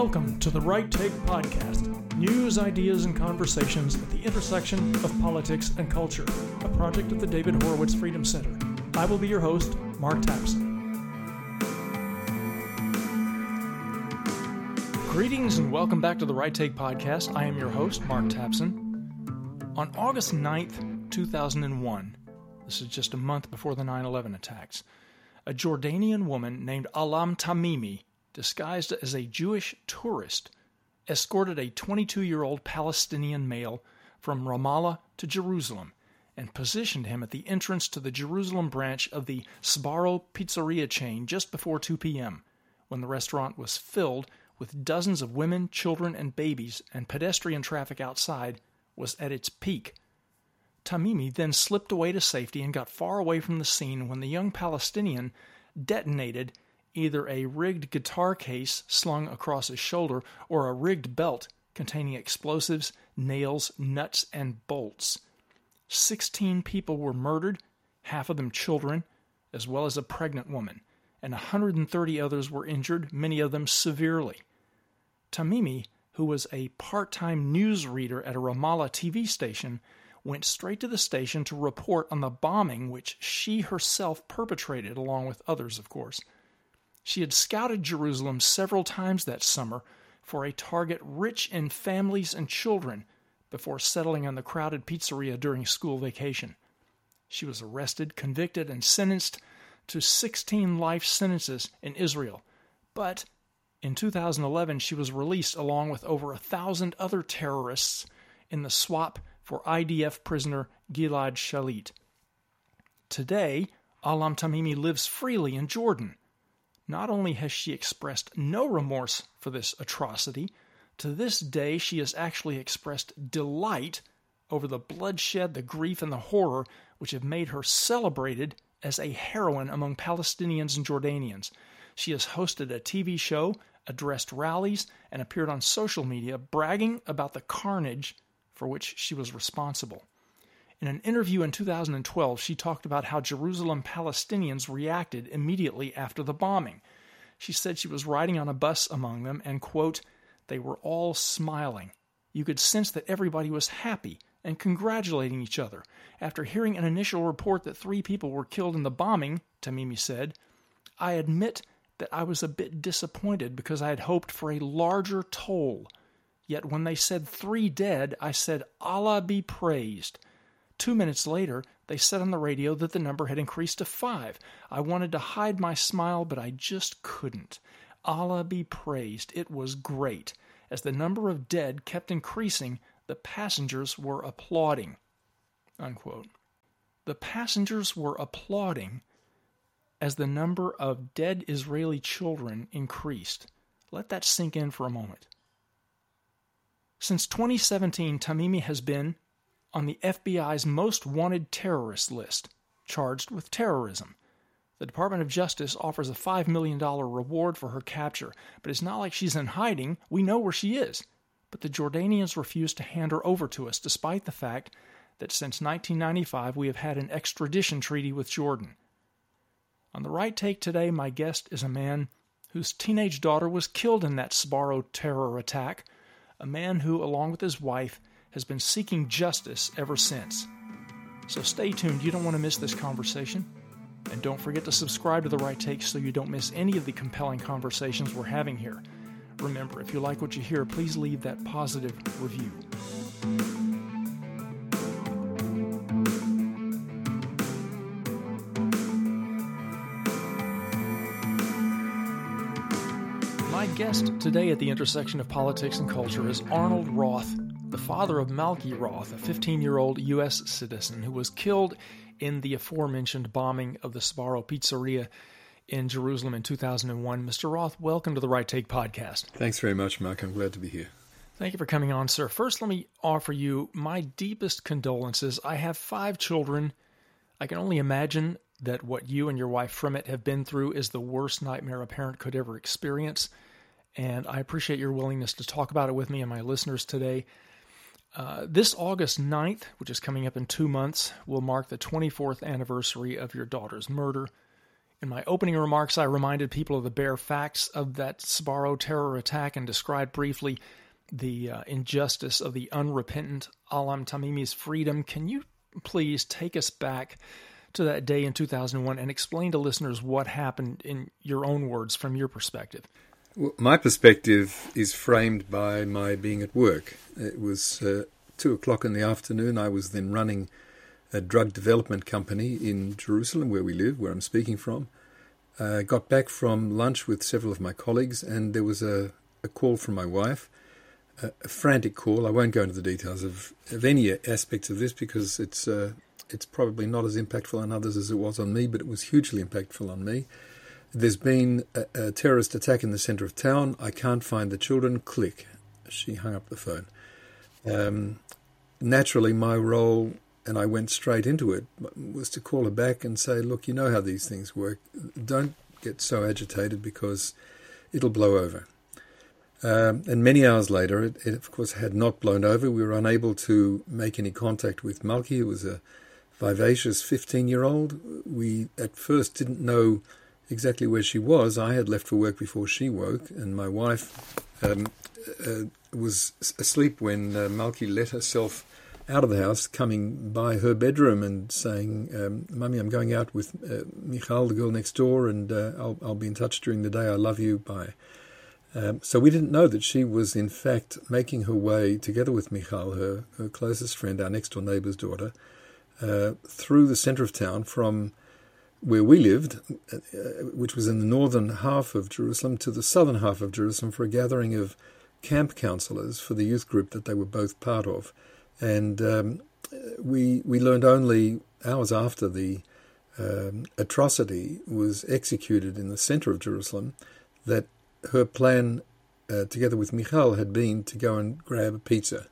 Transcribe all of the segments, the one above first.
Welcome to the Right Take Podcast, news, ideas, and conversations at the intersection of politics and culture, a project of the David Horowitz Freedom Center. I will be your host, Mark Tapson. Greetings and welcome back to the Right Take Podcast. I am your host, Mark Tapson. On August 9th, 2001, this is just a month before the 9/11 attacks, a Jordanian woman named Ahlam Tamimi, disguised as a Jewish tourist, escorted a 22-year-old Palestinian male from Ramallah to Jerusalem and positioned him at the entrance to the Jerusalem branch of the Sbarro pizzeria chain just before 2 p.m., when the restaurant was filled with dozens of women, children, and babies, and pedestrian traffic outside was at its peak. Tamimi then slipped away to safety and got far away from the scene when the young Palestinian detonated either a rigged guitar case slung across his shoulder or a rigged belt containing explosives, nails, nuts, and bolts. 16 people were murdered, half of them children, as well as a pregnant woman, and 130 others were injured, many of them severely. Tamimi, who was a part-time news reader at a Ramallah TV station, went straight to the station to report on the bombing which she herself perpetrated, along with others, of course. She had scouted Jerusalem several times that summer for a target rich in families and children before settling on the crowded pizzeria during school vacation. She was arrested, convicted, and sentenced to 16 life sentences in Israel. But in 2011, she was released along with over 1,000 other terrorists in the swap for IDF prisoner Gilad Shalit. Today, Ahlam Tamimi lives freely in Jordan. Not only has she expressed no remorse for this atrocity, to this day she has actually expressed delight over the bloodshed, the grief, and the horror which have made her celebrated as a heroine among Palestinians and Jordanians. She has hosted a TV show, addressed rallies, and appeared on social media bragging about the carnage for which she was responsible. In an interview in 2012, she talked about how Jerusalem Palestinians reacted immediately after the bombing. She said she was riding on a bus among them and, quote, "They were all smiling. You could sense that everybody was happy and congratulating each other. After hearing an initial report that 3 people were killed in the bombing," Tamimi said, "I admit that I was a bit disappointed because I had hoped for a larger toll. Yet when they said 3 dead, I said, Allah be praised. 2 minutes later, they said on the radio that the number had increased to 5. I wanted to hide my smile, but I just couldn't. Allah be praised. It was great. As the number of dead kept increasing, the passengers were applauding." Unquote. The passengers were applauding as the number of dead Israeli children increased. Let that sink in for a moment. Since 2017, Tamimi has been on the FBI's most wanted terrorist list, charged with terrorism. The Department of Justice offers a $5 million reward for her capture, but it's not like she's in hiding. We know where she is. But the Jordanians refuse to hand her over to us, despite the fact that since 1995 we have had an extradition treaty with Jordan. On the Right Take today, my guest is a man whose teenage daughter was killed in that Sbarro terror attack, a man who, along with his wife, has been seeking justice ever since. So stay tuned, you don't want to miss this conversation. And don't forget to subscribe to The Right Take so you don't miss any of the compelling conversations we're having here. Remember, if you like what you hear, please leave that positive review. My guest today at the intersection of politics and culture is Arnold Roth, the father of Malki Roth, a 15-year-old U.S. citizen who was killed in the aforementioned bombing of the Sbarro pizzeria in Jerusalem in 2001. Mr. Roth, welcome to the Right Take Podcast. Thanks very much, Mark. I'm glad to be here. Thank you for coming on, sir. First, let me offer you my deepest condolences. I have 5 children. I can only imagine that what you and your wife Frimet have been through is the worst nightmare a parent could ever experience, and I appreciate your willingness to talk about it with me and my listeners today. This August 9th, which is coming up in 2 months, will mark the 24th anniversary of your daughter's murder. In my opening remarks, I reminded people of the bare facts of that Sbarro terror attack and described briefly the injustice of the unrepentant Alam Tamimi's freedom. Can you please take us back to that day in 2001 and explain to listeners what happened in your own words from your perspective? Well, my perspective is framed by my being at work. It was 2:00 in the afternoon. I was then running a drug development company in Jerusalem, where we live, where I'm speaking from. Got back from lunch with several of my colleagues, and there was a call from my wife, a frantic call. I won't go into the details of any aspects of this because it's probably not as impactful on others as it was on me, but it was hugely impactful on me. There's been a terrorist attack in the centre of town. I can't find the children. Click. She hung up the phone. Naturally, my role, and I went straight into it, was to call her back and say, look, you know how these things work. Don't get so agitated because it'll blow over. And many hours later, it of course had not blown over. We were unable to make any contact with Malki, who was a vivacious 15-year-old. We at first didn't know exactly where she was. I had left for work before she woke, and my wife was asleep when Malki let herself out of the house, coming by her bedroom and saying, Mummy, I'm going out with Michal, the girl next door, and I'll be in touch during the day. I love you. Bye. So we didn't know that she was, in fact, making her way, together with Michal, her closest friend, our next-door neighbour's daughter, through the centre of town from where we lived, which was in the northern half of Jerusalem, to the southern half of Jerusalem for a gathering of camp counsellors for the youth group that they were both part of. And we learned only hours after the atrocity was executed in the centre of Jerusalem that her plan, together with Michal, had been to go and grab a pizza.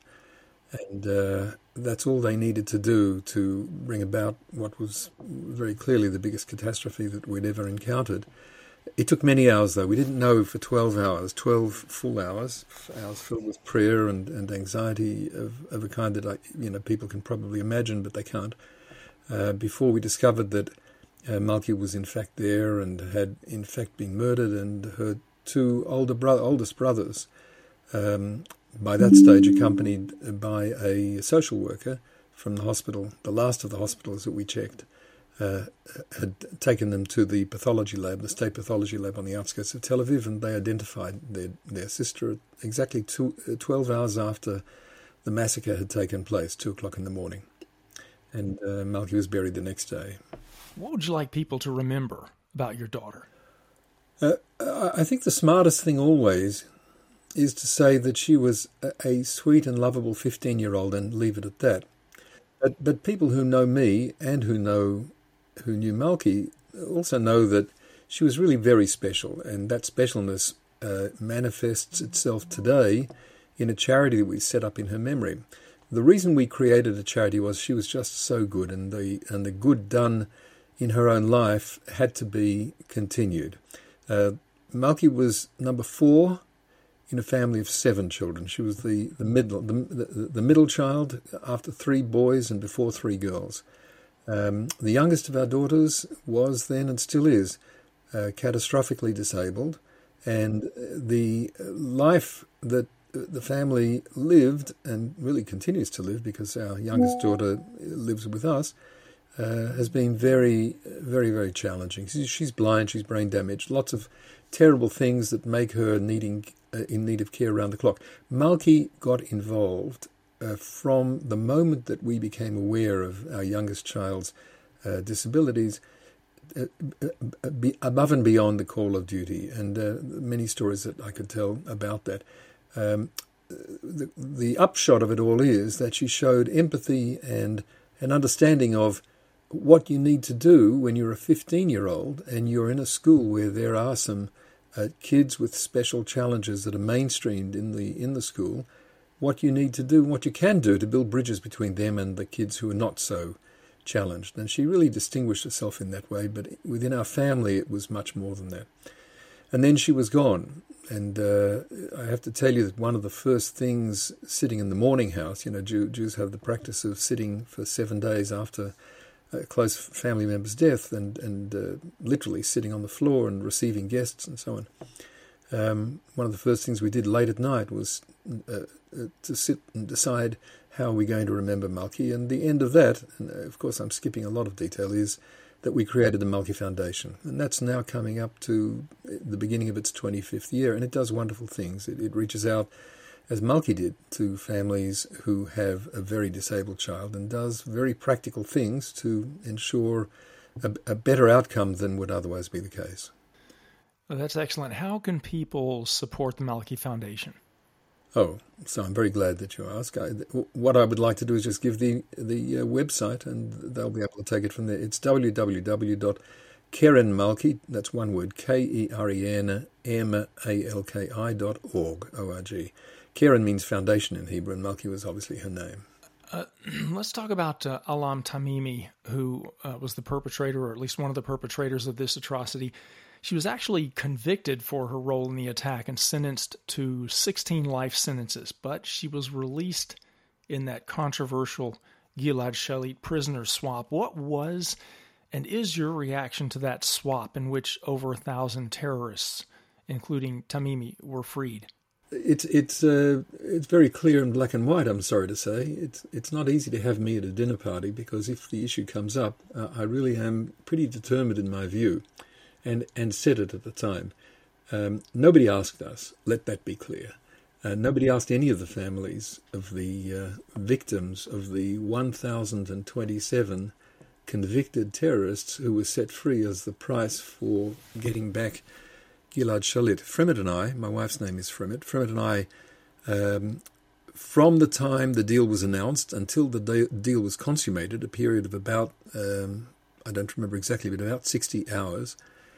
And that's all they needed to do to bring about what was very clearly the biggest catastrophe that we'd ever encountered. It took many hours, though. We didn't know for 12 hours, 12 full hours filled with prayer and anxiety of a kind that people can probably imagine, but they can't, before we discovered that Malki was in fact there and had in fact been murdered, and her two oldest brothers, by that stage accompanied by a social worker from the hospital, the last of the hospitals that we checked, had taken them to the pathology lab, the state pathology lab on the outskirts of Tel Aviv, and they identified their sister exactly 12 hours after the massacre had taken place, 2:00 in the morning. And Malki was buried the next day. What would you like people to remember about your daughter? I think the smartest thing always is to say that she was a sweet and lovable 15-year-old and leave it at that. But people who know me and who knew Malki also know that she was really very special, and that specialness manifests itself today in a charity that we set up in her memory. The reason we created a charity was she was just so good, and the good done in her own life had to be continued. Malki was number 4 in a family of 7 children. She was the middle child after 3 boys and before 3 girls. The youngest of our daughters was then and still is catastrophically disabled, and the life that the family lived and really continues to live, because our youngest daughter lives with us, has been very, very, very challenging. She's blind, she's brain damaged, lots of terrible things that make her in need of care around the clock. Malki got involved from the moment that we became aware of our youngest child's disabilities, above and beyond the call of duty, and many stories that I could tell about that. The upshot of it all is that she showed empathy and an understanding of what you need to do when you're a 15-year-old and you're in a school where there are some kids with special challenges that are mainstreamed in the school, what you need to do, what you can do to build bridges between them and the kids who are not so challenged. And she really distinguished herself in that way, but within our family it was much more than that. And then she was gone. And I have to tell you that one of the first things sitting in the mourning house, Jews have the practice of sitting for 7 days after a close family member's death and literally sitting on the floor and receiving guests and so on. One of the first things we did late at night was to sit and decide how we're going to remember Malki. And the end of that, and of course I'm skipping a lot of detail, is that we created the Malki Foundation. And that's now coming up to the beginning of its 25th year, and it does wonderful things. It reaches out, as Malki did, to families who have a very disabled child and does very practical things to ensure a better outcome than would otherwise be the case. Well, that's excellent. How can people support the Malki Foundation? Oh, so I'm very glad that you ask. What I would like to do is just give the website, and they'll be able to take it from there. It's www.kerenmalki, that's one word, KERENMALKI.org, O-R-G. Keren means foundation in Hebrew, and Malki was obviously her name. Let's talk about Alam Tamimi, who was the perpetrator, or at least one of the perpetrators of this atrocity. She was actually convicted for her role in the attack and sentenced to 16 life sentences, but she was released in that controversial Gilad Shalit prisoner swap. What was and is your reaction to that swap in which over 1,000 terrorists, including Tamimi, were freed? It's very clear in black and white, I'm sorry to say. It's not easy to have me at a dinner party, because if the issue comes up, I really am pretty determined in my view. And said it at the time. Nobody asked us, let that be clear. Nobody asked any of the families of the victims of the 1,027 convicted terrorists who were set free as the price for getting back Gilad Shalit. Fremit and I, my wife's name is Fremit and I, from the time the deal was announced until the deal was consummated, a period of about, I don't remember exactly, but about 60 hours,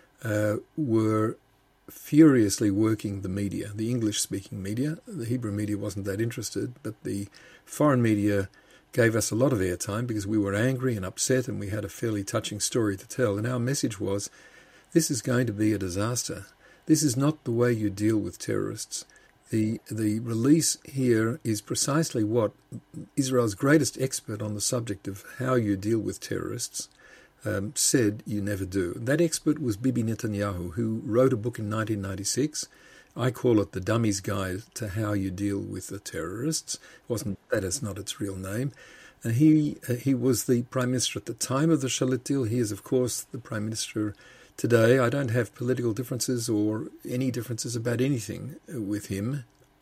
were furiously working the media, the English-speaking media. The Hebrew media wasn't that interested, but the foreign media gave us a lot of airtime because we were angry and upset, and we had a fairly touching story to tell. And our message was, this is going to be a disaster. This is not the way you deal with terrorists. The release here is precisely what Israel's greatest expert on the subject of how you deal with terrorists said you never do. That expert was Bibi Netanyahu, who wrote a book in 1996. I call it The Dummy's Guide to How You Deal with the Terrorists. That is not its real name. And he was the Prime Minister at the time of the Shalit deal. He is, of course, the Prime Minister today. I don't have political differences or any differences about anything with him,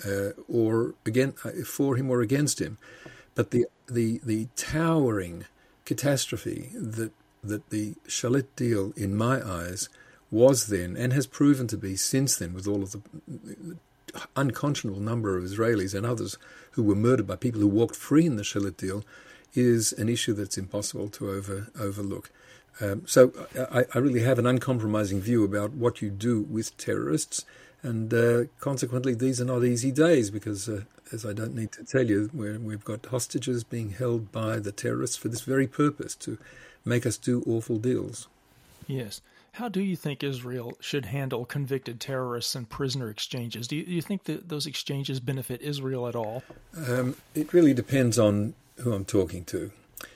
or for him or against him. But the towering catastrophe that the Shalit deal, in my eyes, was then, and has proven to be since then, with all of the unconscionable number of Israelis and others who were murdered by people who walked free in the Shalit deal, is an issue that's impossible to overlook. So I really have an uncompromising view about what you do with terrorists, and consequently these are not easy days, because as I don't need to tell you, we've got hostages being held by the terrorists for this very purpose, to make us do awful deals. Yes. How do you think Israel should handle convicted terrorists and prisoner exchanges? Do you think that those exchanges benefit Israel at all? It really depends on who I'm talking to.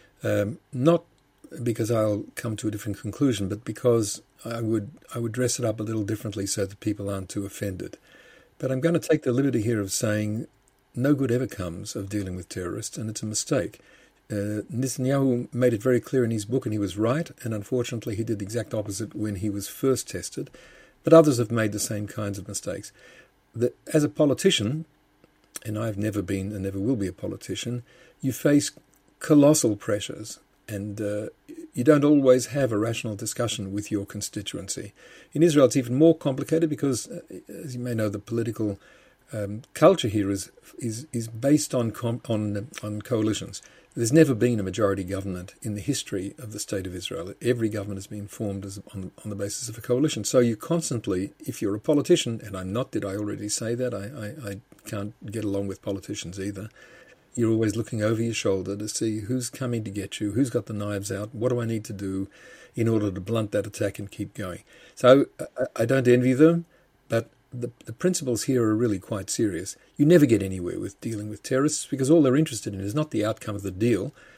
Not because I'll come to a different conclusion, but because I would dress it up a little differently so that people aren't too offended. But I'm going to take the liberty here of saying no good ever comes of dealing with terrorists, and it's a mistake. Netanyahu made it very clear in his book, and he was right, and unfortunately he did the exact opposite when he was first tested. But others have made the same kinds of mistakes. As a politician, and I've never been and never will be a politician, you face colossal pressures, and you don't always have a rational discussion with your constituency. In Israel it's even more complicated because, as you may know, the political culture here is based on coalitions. There's never been a majority government in the history of the State of Israel. Every government has been formed on the basis of a coalition. So you constantly, if you're a politician, and I'm not, did I already say that? I can't get along with politicians either. You're always looking over your shoulder to see who's coming to get you, who's got the knives out, what do I need to do in order to blunt that attack and keep going. So I don't envy them, but the principles here are really quite serious. You never get anywhere with dealing with terrorists because all they're interested in is not the outcome of the deal,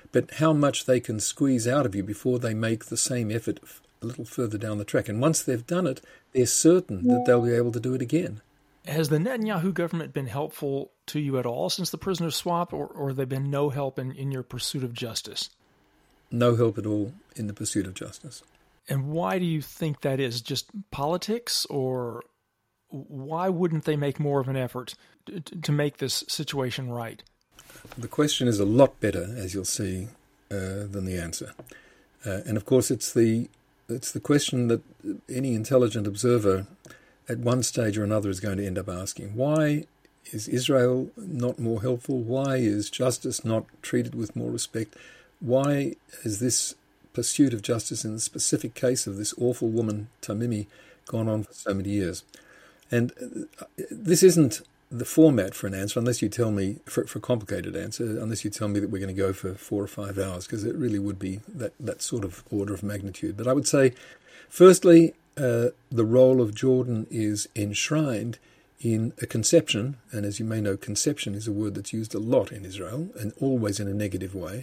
but how much they can squeeze out of you before they make the same effort a little further down the track. And once they've done it, they're certain that they'll be able to do it again. Has the Netanyahu government been helpful to you at all since the prisoner swap, or have they been no help in your pursuit of justice? No help at all in the pursuit of justice. And why do you think that is? Just politics, or why wouldn't they make more of an effort to make this situation right? The question is a lot better, as you'll see, than the answer. And of course, it's the question that any intelligent observer at one stage or another is going to end up asking. Why is Israel not more helpful? Why is justice not treated with more respect? Why is this pursuit of justice in the specific case of this awful woman, Tamimi, gone on for so many years? And this isn't the format for an answer, unless you tell me, for a complicated answer, unless you tell me that we're going to go for 4 or 5 hours, because it really would be that sort of order of magnitude. But I would say, firstly, the role of Jordan is enshrined in a conception, and as you may know, conception is a word that's used a lot in Israel, and always in a negative way.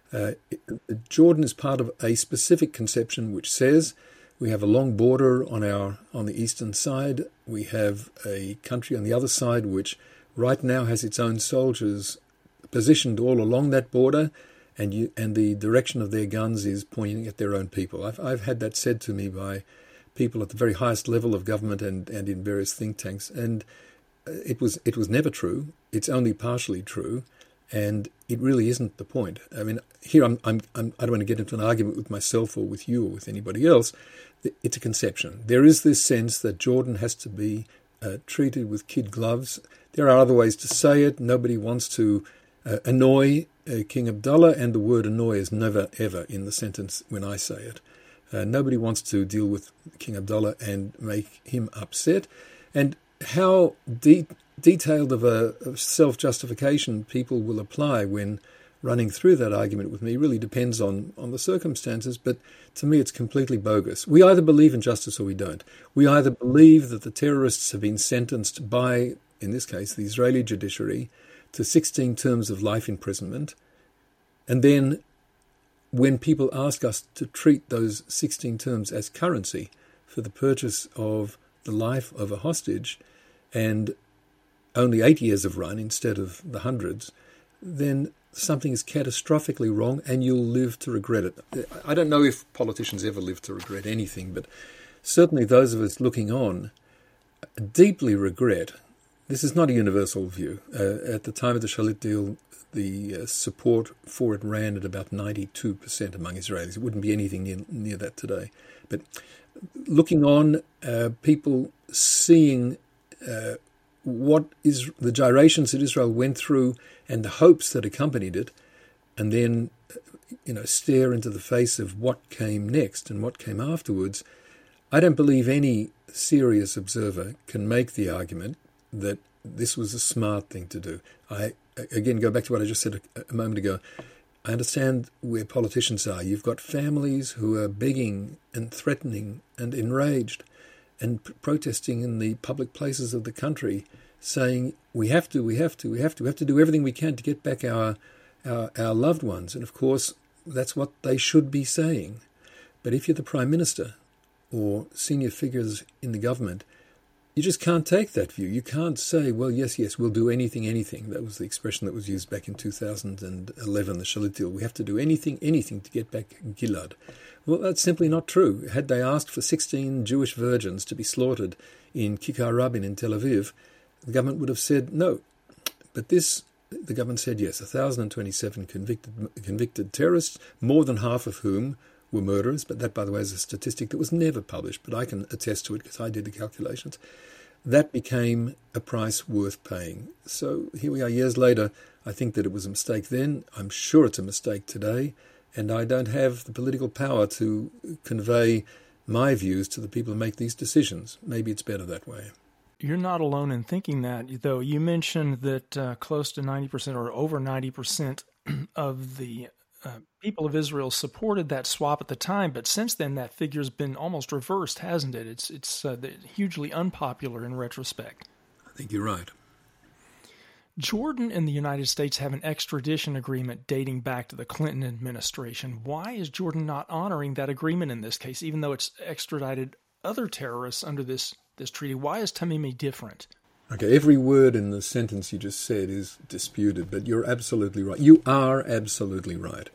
Jordan is part of a specific conception which says we have a long border on the eastern side. We have a country on the other side which right now has its own soldiers positioned all along that border, and the direction of their guns is pointing at their own people. I've had that said to me by people at the very highest level of government and in various think tanks, and it was never true. It's only partially true, and it really isn't the point. I mean, here I don't want to get into an argument with myself or with you or with anybody else. It's a conception. There is this sense that Jordan has to be treated with kid gloves. There are other ways to say it. Nobody wants to annoy King Abdullah, and the word annoy is never ever in the sentence when I say it. Nobody wants to deal with King Abdullah and make him upset. And how detailed of a self-justification people will apply when running through that argument with me really depends on the circumstances, but to me it's completely bogus. We either believe in justice or we don't. We either believe that the terrorists have been sentenced by, in this case, the Israeli judiciary, to 16 terms of life imprisonment, and then when people ask us to treat those 16 terms as currency for the purchase of the life of a hostage, and only 8 years have run instead of the hundreds, then something is catastrophically wrong and you'll live to regret it. I don't know if politicians ever live to regret anything, but certainly those of us looking on deeply regret. This is not a universal view. At the time of the Shalit deal, the support for it ran at about 92% among Israelis. It wouldn't be anything near that today. But looking on, people seeing what is the gyrations that Israel went through and the hopes that accompanied it, and then stare into the face of what came next and what came afterwards, I don't believe any serious observer can make the argument that this was a smart thing to do. I, again, go back to what I just said a moment ago. I understand where politicians are. You've got families who are begging and threatening and enraged and protesting in the public places of the country, saying we have to do everything we can to get back our loved ones. And of course, that's what they should be saying. But if you're the Prime Minister or senior figures in the government, you just can't take that view. You can't say, well, yes, we'll do anything. That was the expression that was used back in 2011, the Shalit deal. We have to do anything to get back Gilad. Well, that's simply not true. Had they asked for 16 Jewish virgins to be slaughtered in Kikar Rabin in Tel Aviv, the government would have said no. But the government said yes. 1,027 convicted terrorists, more than half of whom were murderers. But that, by the way, is a statistic that was never published, but I can attest to it because I did the calculations. That became a price worth paying. So here we are years later. I think that it was a mistake then. I'm sure it's a mistake today. And I don't have the political power to convey my views to the people who make these decisions. Maybe it's better that way. You're not alone in thinking that, though. You mentioned that close to 90% or over 90% of the people of Israel supported that swap at the time, but since then that figure's been almost reversed, hasn't it? It's hugely unpopular in retrospect. I think you're right. Jordan and the United States have an extradition agreement dating back to the Clinton administration. Why is Jordan not honoring that agreement in this case, even though it's extradited other terrorists under this treaty? Why is Tamimi different? Okay, every word in the sentence you just said is disputed, but you're absolutely right. You are absolutely right.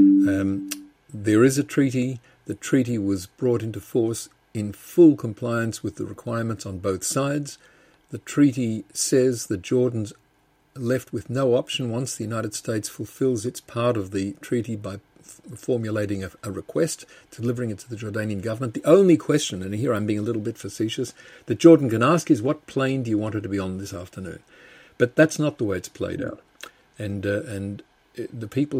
There is a treaty. The treaty was brought into force in full compliance with the requirements on both sides. The treaty says that Jordan's left with no option once the United States fulfills its part of the treaty by formulating a request, delivering it to the Jordanian government. The only question, and here I'm being a little bit facetious, that Jordan can ask is, what plane do you want her to be on this afternoon? But that's not the way it's played out. And the people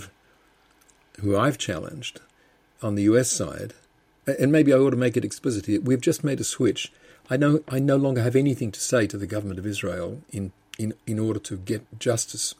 who I've challenged on the US side, and maybe I ought to make it explicit here, we've just made a switch. I no longer have anything to say to the government of Israel in order to get justice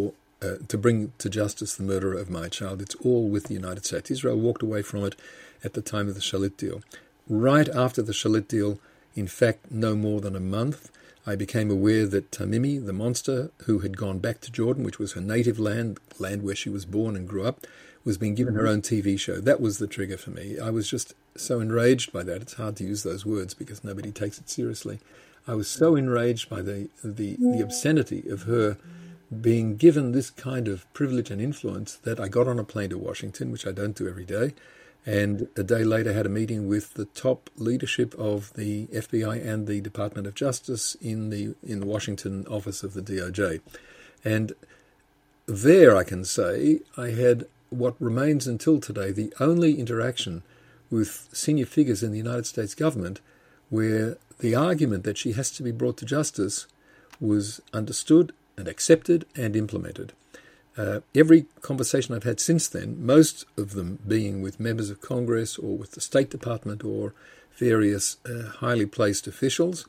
to bring to justice the murderer of my child. It's all with the United States. Israel walked away from it at the time of the Shalit deal. Right after the Shalit deal, in fact, no more than a month, I became aware that Tamimi, the monster, who had gone back to Jordan, which was her native land where she was born and grew up, was being given her own TV show. That was the trigger for me. I was just so enraged by that. It's hard to use those words because nobody takes it seriously. I was so enraged by the obscenity of her being given this kind of privilege and influence that I got on a plane to Washington, which I don't do every day, and a day later had a meeting with the top leadership of the FBI and the Department of Justice in the Washington office of the DOJ. And there, I can say, I had what remains until today the only interaction with senior figures in the United States government where the argument that she has to be brought to justice was understood and accepted and implemented. Every conversation I've had since then, most of them being with members of Congress or with the State Department or various highly placed officials,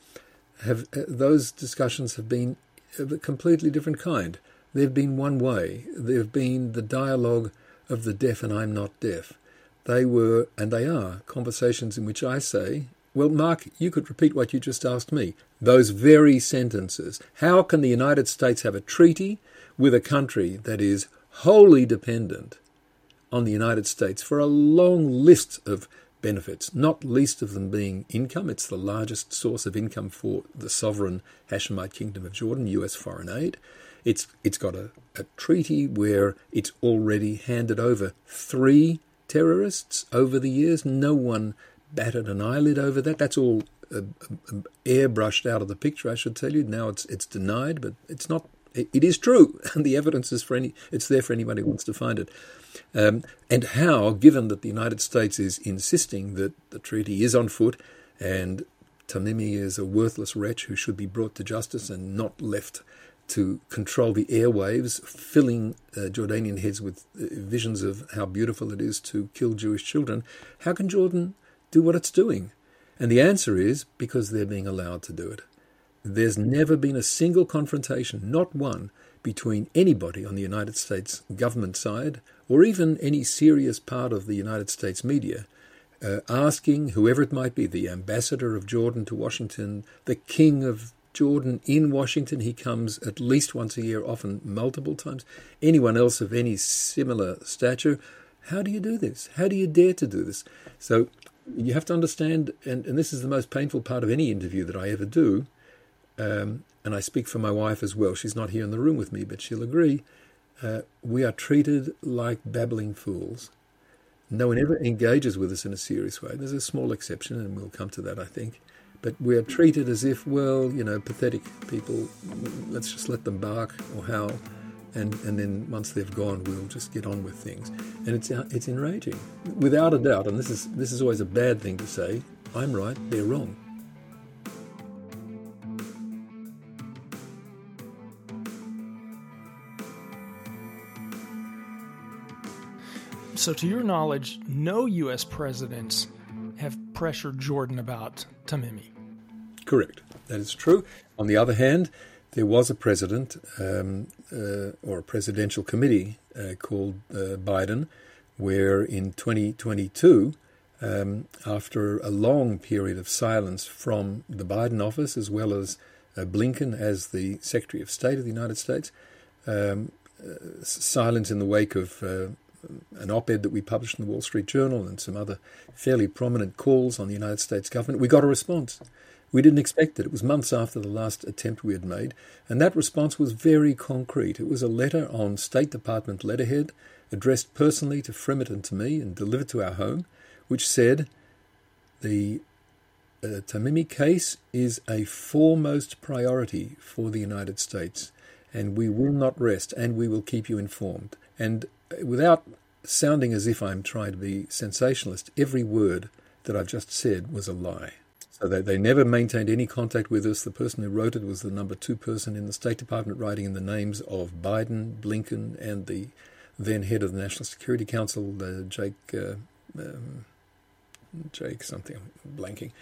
those discussions have been of a completely different kind. They've been one way. They've been the dialogue of the deaf and I'm not deaf. They were, and they are, conversations in which I say, well, Mark, you could repeat what you just asked me. Those very sentences. How can the United States have a treaty with a country that is wholly dependent on the United States for a long list of benefits, not least of them being income? It's the largest source of income for the sovereign Hashemite Kingdom of Jordan, US foreign aid. It's got a treaty where it's already handed over 3 terrorists over the years. No one batted an eyelid over that. That's all airbrushed out of the picture, I should tell you. Now it's denied, but it's not. It is true, and the evidence is it's there for anybody who wants to find it. And how, given that the United States is insisting that the treaty is on foot and Tamimi is a worthless wretch who should be brought to justice and not left to control the airwaves, filling Jordanian heads with visions of how beautiful it is to kill Jewish children, how can Jordan do what it's doing? And the answer is because they're being allowed to do it. There's never been a single confrontation, not one, between anybody on the United States government side or even any serious part of the United States media asking whoever it might be, the ambassador of Jordan to Washington, the king of Jordan in Washington, he comes at least once a year, often multiple times, anyone else of any similar stature. How do you do this? How do you dare to do this? So you have to understand, and this is the most painful part of any interview that I ever do, and I speak for my wife as well. She's not here in the room with me, but she'll agree. We are treated like babbling fools. No one ever engages with us in a serious way. There's a small exception, and we'll come to that, I think. But we are treated as if, well, pathetic people, let's just let them bark or howl, and then once they've gone, we'll just get on with things. And it's enraging. Without a doubt, and this is always a bad thing to say, I'm right, they're wrong. So to your knowledge, no U.S. presidents have pressured Jordan about Tamimi. Correct. That is true. On the other hand, there was a president or a presidential committee called Biden, where in 2022, after a long period of silence from the Biden office, as well as Blinken as the Secretary of State of the United States. Silence in the wake of an op-ed that we published in the Wall Street Journal and some other fairly prominent calls on the United States government. We got a response. We didn't expect it. It was months after the last attempt we had made, and that response was very concrete. It was a letter on State Department letterhead addressed personally to Frimet and to me and delivered to our home, which said the Tamimi case is a foremost priority for the United States, and we will not rest, and we will keep you informed. And without sounding as if I'm trying to be sensationalist, every word that I've just said was a lie. So they never maintained any contact with us. The person who wrote it was the number 2 person in the State Department, writing in the names of Biden, Blinken, and the then head of the National Security Council, Jake something, I'm blanking.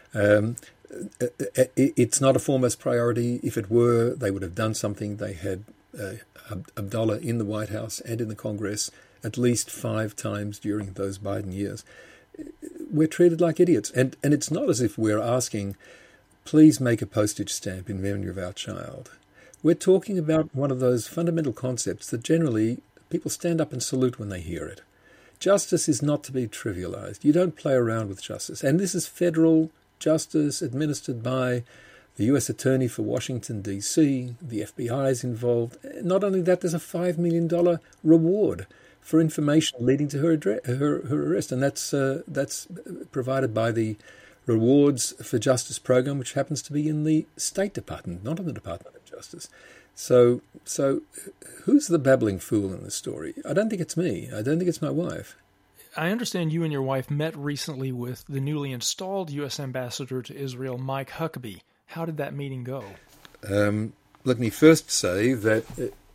It's not a foremost priority. If it were, they would have done something. They had Abdullah in the White House and in the Congress at least 5 times during those Biden years. We're treated like idiots. And it's not as if we're asking, please make a postage stamp in memory of our child. We're talking about one of those fundamental concepts that generally people stand up and salute when they hear it. Justice is not to be trivialized. You don't play around with justice. And this is federal justice administered by the U.S. Attorney for Washington, D.C. The FBI is involved. Not only that, there's a $5 million reward for information leading to her arrest, and that's provided by the Rewards for Justice program, which happens to be in the State Department, not in the Department of Justice. So who's the babbling fool in this story? I don't think it's me. I don't think it's my wife. I understand you and your wife met recently with the newly installed U.S. Ambassador to Israel, Mike Huckabee. How did that meeting go? Let me first say that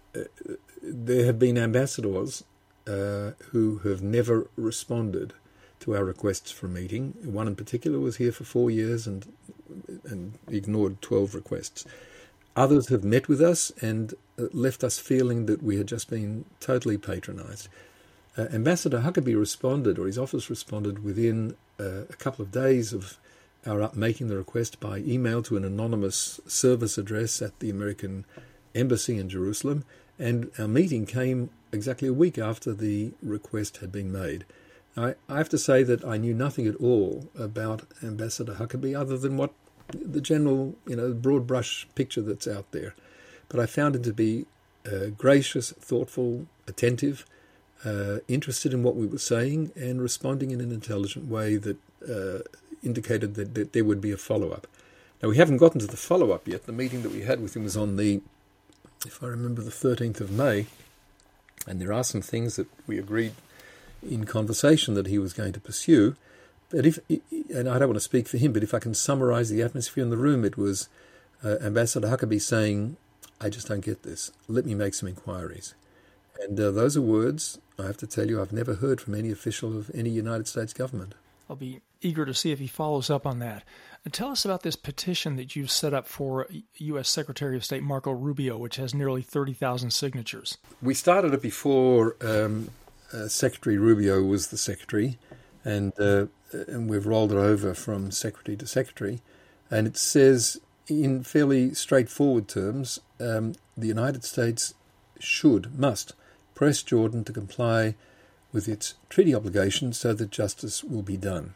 there have been ambassadors who have never responded to our requests for a meeting. One in particular was here for 4 years and ignored 12 requests. Others have met with us and left us feeling that we had just been totally patronized. Ambassador Huckabee responded, or his office responded, within a couple of days of our making the request by email to an anonymous service address at the American Embassy in Jerusalem, and our meeting came exactly a week after the request had been made. I have to say that I knew nothing at all about Ambassador Huckabee other than what the general, broad brush picture that's out there. But I found him to be gracious, thoughtful, attentive, interested in what we were saying, and responding in an intelligent way that indicated that there would be a follow-up. Now, we haven't gotten to the follow-up yet. The meeting that we had with him was on if I remember, the 13th of May, and there are some things that we agreed in conversation that he was going to pursue. But and I don't want to speak for him, but if I can summarize the atmosphere in the room, it was Ambassador Huckabee saying, I just don't get this. Let me make some inquiries. And those are words, I have to tell you, I've never heard from any official of any United States government. I'll be eager to see if he follows up on that. And tell us about this petition that you've set up for U.S. Secretary of State Marco Rubio, which has nearly 30,000 signatures. We started it before Secretary Rubio was the secretary, and we've rolled it over from secretary to secretary. And it says, in fairly straightforward terms, the United States must press Jordan to comply with its treaty obligations so that justice will be done.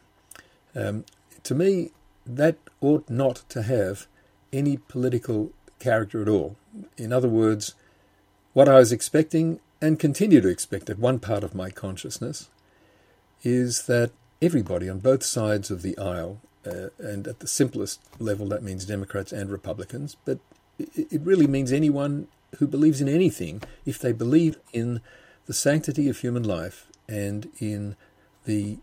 To me, that ought not to have any political character at all. In other words, what I was expecting and continue to expect at one part of my consciousness is that everybody on both sides of the aisle, and at the simplest level that means Democrats and Republicans, but it really means anyone who believes in anything, if they believe in the sanctity of human life and in the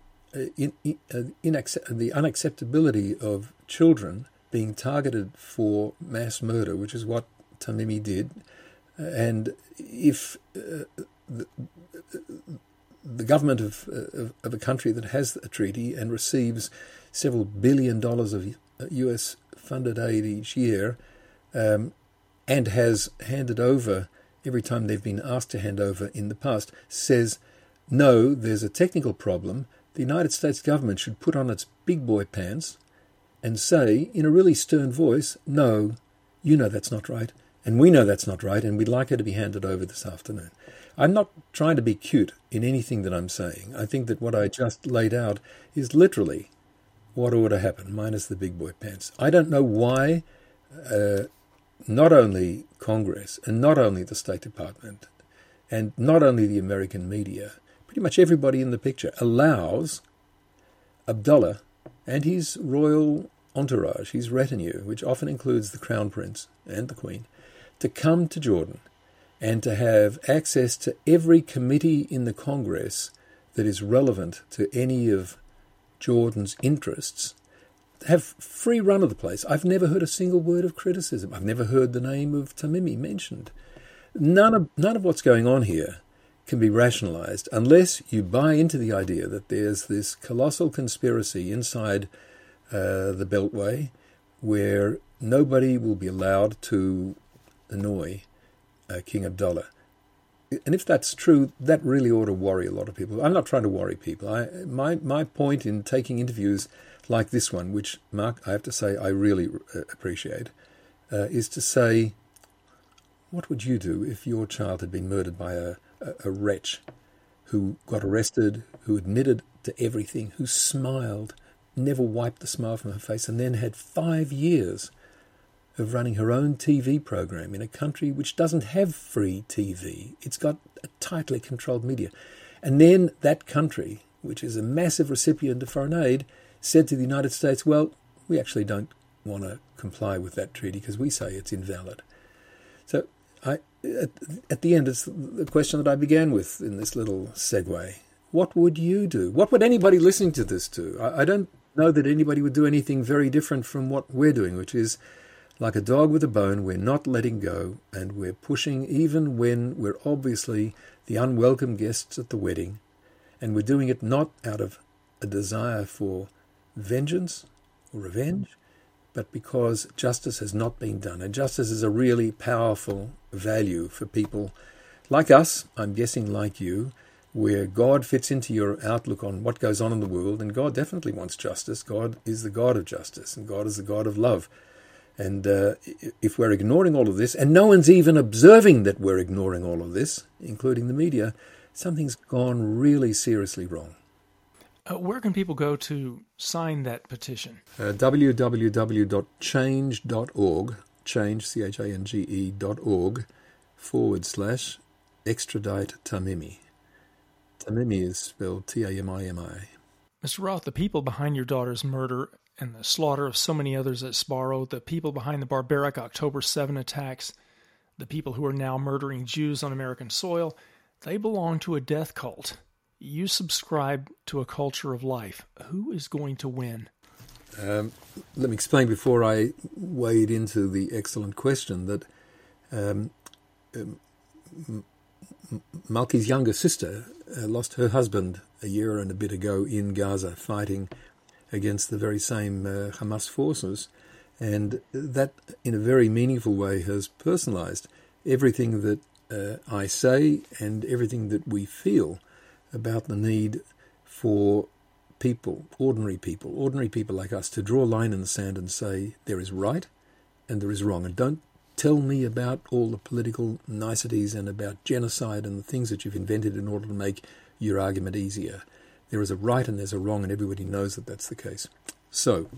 unacceptability of children being targeted for mass murder, which is what Tamimi did, and if the government of a country that has a treaty and receives several $1 billion of US funded aid each year, and has handed over every time they've been asked to hand over in the past, says, no, there's a technical problem, the United States government should put on its big boy pants and say, in a really stern voice, no, You know that's not right, and we know that's not right, and we'd like her to be handed over this afternoon. I'm not trying to be cute in anything that I'm saying. I think that what I just laid out is literally what ought to happen, minus the big boy pants. I don't know why not only Congress and not only the State Department and not only the American media, pretty much everybody in the picture allows Abdullah and his royal entourage, his retinue, which often includes the Crown Prince and the Queen, to come to Jordan and to have access to every committee in the Congress that is relevant to any of Jordan's interests, have free run of the place. I've never heard a single word of criticism. I've never heard the name of Tamimi mentioned. None of what's going on here can be rationalized unless you buy into the idea that there's this colossal conspiracy inside the Beltway where nobody will be allowed to annoy King Abdullah. And if that's true, that really ought to worry a lot of people. I'm not trying to worry people. My point in taking interviews like this one, which, Mark, I have to say I really appreciate, is to say, what would you do if your child had been murdered by a wretch who got arrested, who admitted to everything, who smiled, never wiped the smile from her face, and then had 5 years of running her own TV program in a country which doesn't have free TV. It's got a tightly controlled media. And then that country, which is a massive recipient of foreign aid, said to the United States, well, we actually don't want to comply with that treaty because we say it's invalid. So at the end, it's the question that I began with in this little segue. What would you do? What would anybody listening to this do? I don't know that anybody would do anything very different from what we're doing, which is like a dog with a bone. We're not letting go, and we're pushing even when we're obviously the unwelcome guests at the wedding, and we're doing it not out of a desire for vengeance or revenge, but because justice has not been done. And justice is a really powerful value for people like us, I'm guessing like you, where God fits into your outlook on what goes on in the world, and God definitely wants justice. God is the God of justice, and God is the God of love. And if we're ignoring all of this, and no one's even observing that we're ignoring all of this, including the media, something's gone really seriously wrong. Where can people go to sign that petition? www.change.org, change, change.org, /extradite Tamimi. Tamimi is spelled Tamimi. Mr. Roth, the people behind your daughter's murder and the slaughter of so many others at Sbarro, the people behind the barbaric October 7 attacks, the people who are now murdering Jews on American soil, they belong to a death cult. You subscribe to a culture of life. Who is going to win? Let me explain before I wade into the excellent question that Malki's younger sister lost her husband a year and a bit ago in Gaza, fighting against the very same Hamas forces, and that in a very meaningful way has personalized everything that I say and everything that we feel about the need for people, ordinary people like us, to draw a line in the sand and say there is right and there is wrong. And don't tell me about all the political niceties and about genocide and the things that you've invented in order to make your argument easier. There is a right and there's a wrong, and everybody knows that that's the case. So,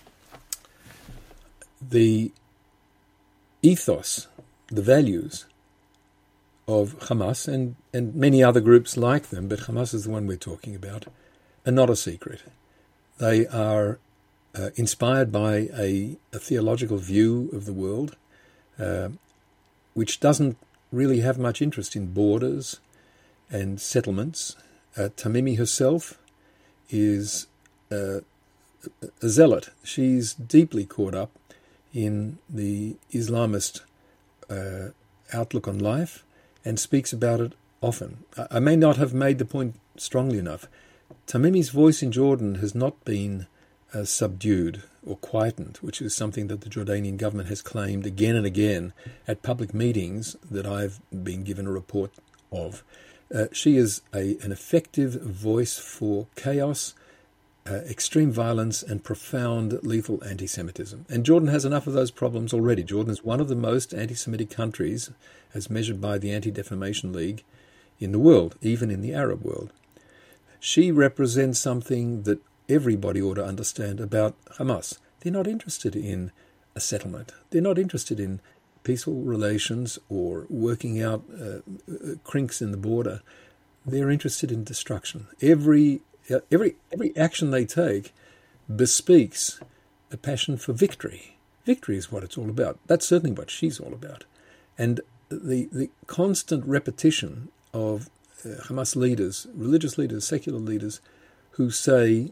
the ethos, the values of Hamas and many other groups like them, but Hamas is the one we're talking about, are not a secret. They are inspired by a theological view of the world, which doesn't really have much interest in borders and settlements. Tamimi herself is a zealot. She's deeply caught up in the Islamist outlook on life and speaks about it often. I may not have made the point strongly enough. Tamimi's voice in Jordan has not been subdued or quietened, which is something that the Jordanian government has claimed again and again at public meetings that I've been given a report of. She is an effective voice for chaos extreme violence and profound lethal anti-Semitism. And Jordan has enough of those problems already. Jordan is one of the most anti-Semitic countries, as measured by the Anti-Defamation League, in the world, even in the Arab world. She represents something that everybody ought to understand about Hamas. They're not interested in a settlement. They're not interested in peaceful relations or working out crinks in the border. They're interested in destruction. Every action they take bespeaks a passion for victory. Victory is what it's all about. That's certainly what she's all about. And the constant repetition of Hamas leaders, religious leaders, secular leaders, who say,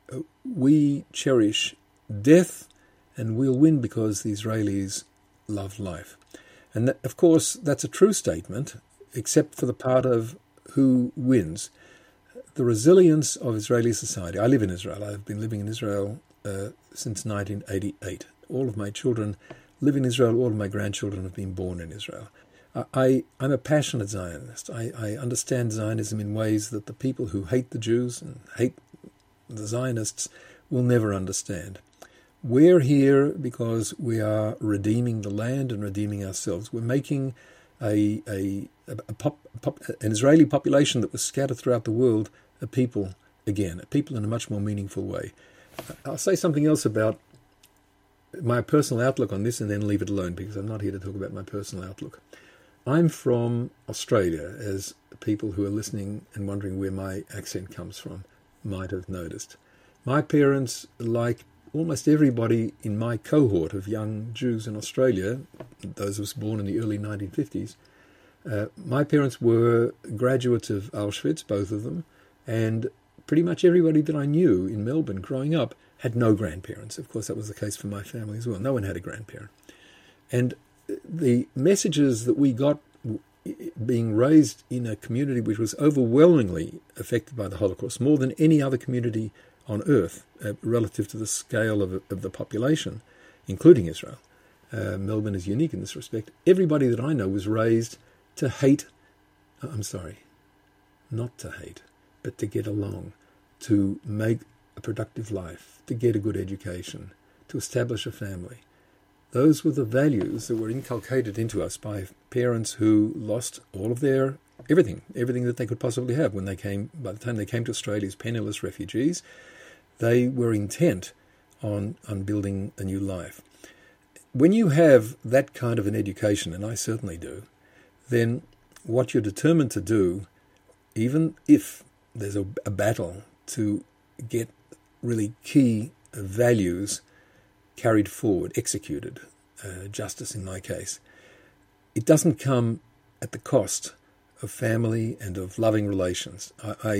we cherish death and we'll win because the Israelis love life. And that, of course, that's a true statement, except for the part of who wins. The resilience of Israeli society. I live in Israel. I've been living in Israel since 1988. All of my children live in Israel. All of my grandchildren have been born in Israel. I'm a passionate Zionist. I understand Zionism in ways that the people who hate the Jews and hate the Zionists will never understand. We're here because we are redeeming the land and redeeming ourselves. We're making an Israeli population that was scattered throughout the world a people again, a people in a much more meaningful way. I'll say something else about my personal outlook on this and then leave it alone, because I'm not here to talk about my personal outlook. I'm from Australia, as people who are listening and wondering where my accent comes from might have noticed. My parents, like almost everybody in my cohort of young Jews in Australia, those of us born in the early 1950s, my parents were graduates of Auschwitz, both of them, and pretty much everybody that I knew in Melbourne growing up had no grandparents. Of course, that was the case for my family as well. No one had a grandparent. And the messages that we got being raised in a community which was overwhelmingly affected by the Holocaust, more than any other community on earth, relative to the scale of the population, including Israel. Melbourne is unique in this respect. Everybody that I know was raised to hate, not to hate, but to get along, to make a productive life, to get a good education, to establish a family. Those were the values that were inculcated into us by parents who lost all of their everything that they could possibly have by the time they came to Australia as penniless refugees. They were intent on building a new life. When you have that kind of an education, and I certainly do, then what you're determined to do, even if there's a battle to get really key values carried forward, executed, justice in my case, it doesn't come at the cost of family and of loving relations.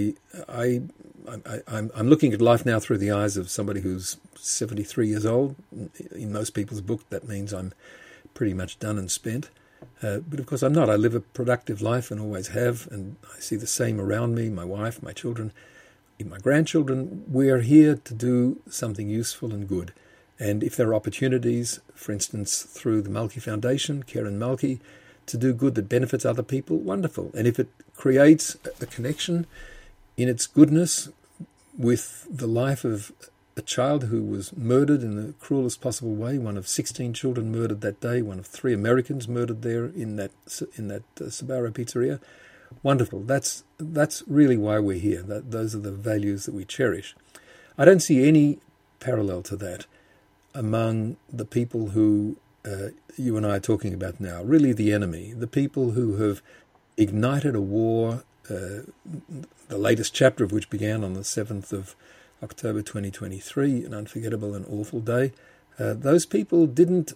I'm looking at life now through the eyes of somebody who's 73 years old. In most people's book, that means I'm pretty much done and spent. But of course I'm not. I live a productive life and always have, and I see the same around me, my wife, my children, my grandchildren. We're here to do something useful and good. And if there are opportunities, for instance, through the Malki Foundation, Karen Malki, to do good that benefits other people, wonderful. And if it creates a connection in its goodness with the life of a child who was murdered in the cruelest possible way, one of 16 children murdered that day, one of 3 Americans murdered there in that Sbarro pizzeria, wonderful. That's really why we're here. Those are the values that we cherish. I don't see any parallel to that among the people who you and I are talking about now, really the enemy, the people who have ignited a war, the latest chapter of which began on the 7th of October 2023, an unforgettable and awful day. Those people didn't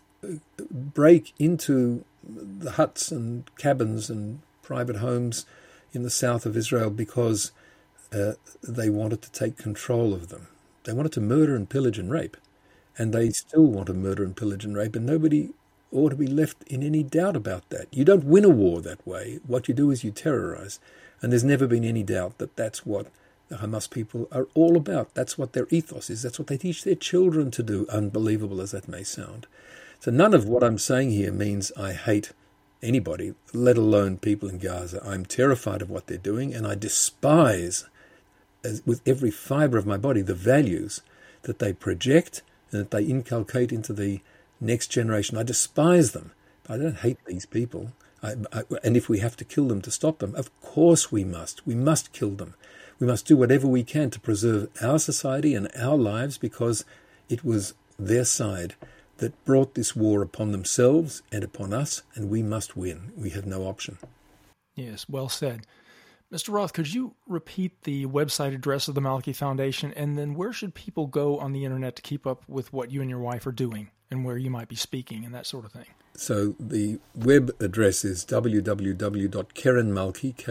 break into the huts and cabins and private homes in the south of Israel because they wanted to take control of them. They wanted to murder and pillage and rape. And they still want to murder and pillage and rape, and nobody ought to be left in any doubt about that. You don't win a war that way. What you do is you terrorize. And there's never been any doubt that that's what the Hamas people are all about. That's what their ethos is. That's what they teach their children to do, unbelievable as that may sound. So none of what I'm saying here means I hate anybody, let alone people in Gaza. I'm terrified of what they're doing, and I despise with every fibre of my body, the values that they project and that they inculcate into the next generation. I despise them. I don't hate these people. And if we have to kill them to stop them, of course we must. We must kill them. We must do whatever we can to preserve our society and our lives, because it was their side that brought this war upon themselves and upon us, and we must win. We have no option. Yes, well said. Mr. Roth, could you repeat the website address of the Malki Foundation, and then where should people go on the internet to keep up with what you and your wife are doing and where you might be speaking and that sort of thing? So the web address is www.kerenmalki,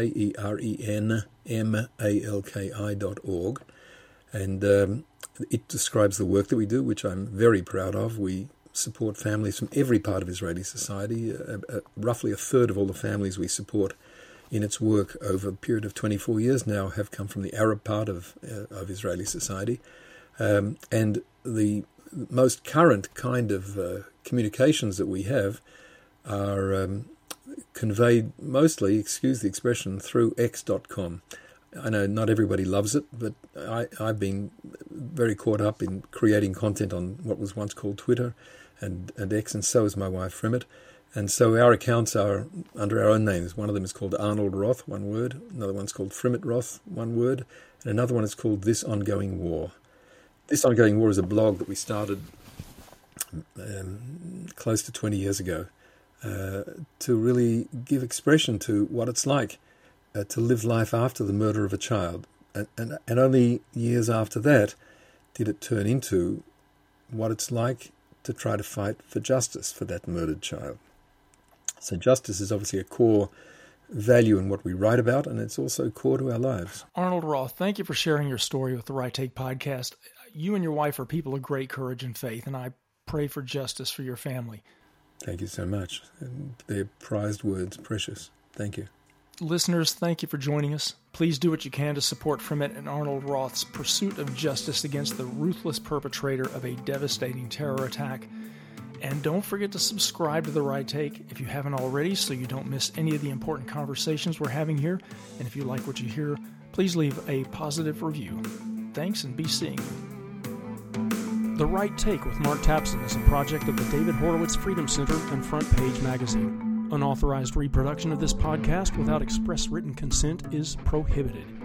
KERENMALKI.org, and it describes the work that we do, which I'm very proud of. We support families from every part of Israeli society. Roughly a third of all the families we support in its work over a period of 24 years now have come from the Arab part of Israeli society. And the most current kind of communications that we have are conveyed mostly, excuse the expression, through X.com. I know not everybody loves it, but I've been very caught up in creating content on what was once called Twitter and X, and so is my wife, Frimet. And so our accounts are under our own names. One of them is called Arnold Roth, one word. Another one's called Frimet Roth, one word. And another one is called This Ongoing War. This Ongoing War is a blog that we started close to 20 years ago to really give expression to what it's like to live life after the murder of a child. And only years after that did it turn into what it's like to try to fight for justice for that murdered child. So justice is obviously a core value in what we write about, and it's also core to our lives. Arnold Roth, thank you for sharing your story with the Right Take podcast. You and your wife are people of great courage and faith, and I pray for justice for your family. Thank you so much. And they're prized words, precious. Thank you. Listeners, thank you for joining us. Please do what you can to support Frimet and Arnold Roth's pursuit of justice against the ruthless perpetrator of a devastating terror attack. And don't forget to subscribe to The Right Take if you haven't already, so you don't miss any of the important conversations we're having here. And if you like what you hear, please leave a positive review. Thanks, and be seeing you. The Right Take with Mark Tapson is a project of the David Horowitz Freedom Center and Front Page Magazine. Unauthorized reproduction of this podcast without express written consent is prohibited.